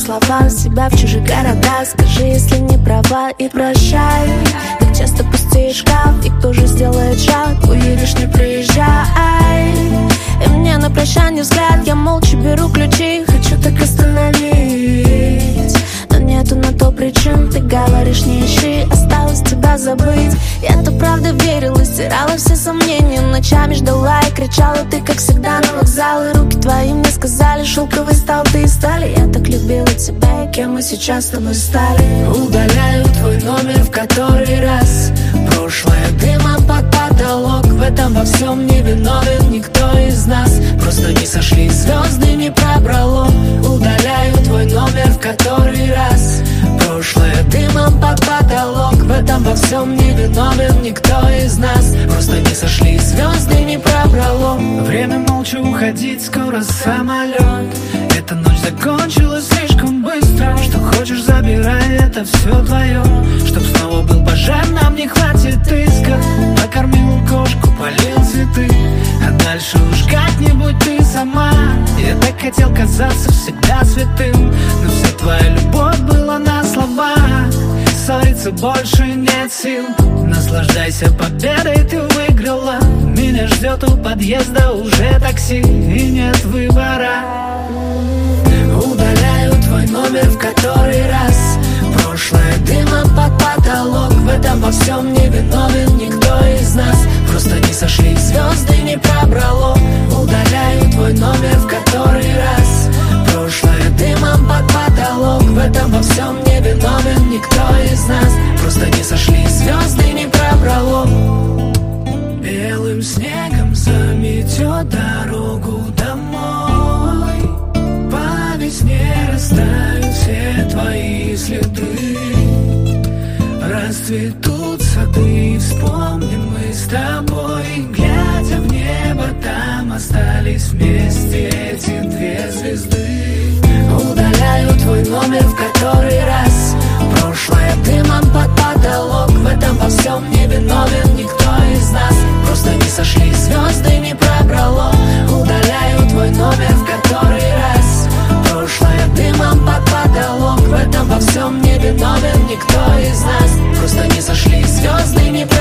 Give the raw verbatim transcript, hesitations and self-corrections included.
слова себя в чужих городах. Скажи, если не права, и прощай. Так часто пустеет шкаф, и кто же сделает шаг? Уедешь, не приезжай. И мне на прощание взгляд, я молча беру ключи. Хочу так остановить, но нету на то причин. Ты говоришь, не ищи, осталось тебя забыть. Я-то правда верила, стирала все сомнения. Ночами ждала и кричала, ты как всегда на вокзал. И руки твои мне сказали, шелковый стал ты из стали. Я так любила тебя, и кем мы сейчас с тобой стали. Удаляю твой номер в который раз. Прошлое дымом под потолок. В этом во всем не виновен никто из нас. Просто не сошли звезды, не пробрало. Удаляю твой номер в который раз. Прошлое дымом под потолок. В этом во всем не виновен никто из нас. Просто не сошли звезды, не пробрало. Время молча уходить, скоро самолет. Эта ночь закончилась слишком быстро. Что хочешь, забирай, это все твое. Чтоб снова был пожар, нам не хватит иска. Накормил кошку, полил цветы, а дальше уж как-нибудь ты сама. Я так хотел казаться всегда святым, но вся твоя любовь была на слова. Ссориться больше нет сил. Наслаждайся победой, ты выиграла. Меня ждет у подъезда уже такси, и нет выбора. Удаляю твой номер в который раз. Прошлое дымом под потолок. В этом во всем не виновен никто из нас. Просто не сошли звезды, не пробрало. Удаляю твой номер в который раз. Прошлое дымом под потолок. В этом во всем не виновен никто из нас. Просто не сошли звезды, не пробрало. Белым снегом заметет дорогу домой. По весне растают все твои следы. Расцветут сады, вспомним мы с тобой. Глядя в небо, там остались вместе эти две звезды. Удаляю твой номер в который раз. Прошлое дымом под потолок. В этом во всем не виновен никто из нас. Просто не сошли звезды, не пробрало. Удаляю твой номер в который раз. Прошлое дымом под потолок. В этом во всем не виновен никто из нас. Просто не сошли звезды, не пробрало.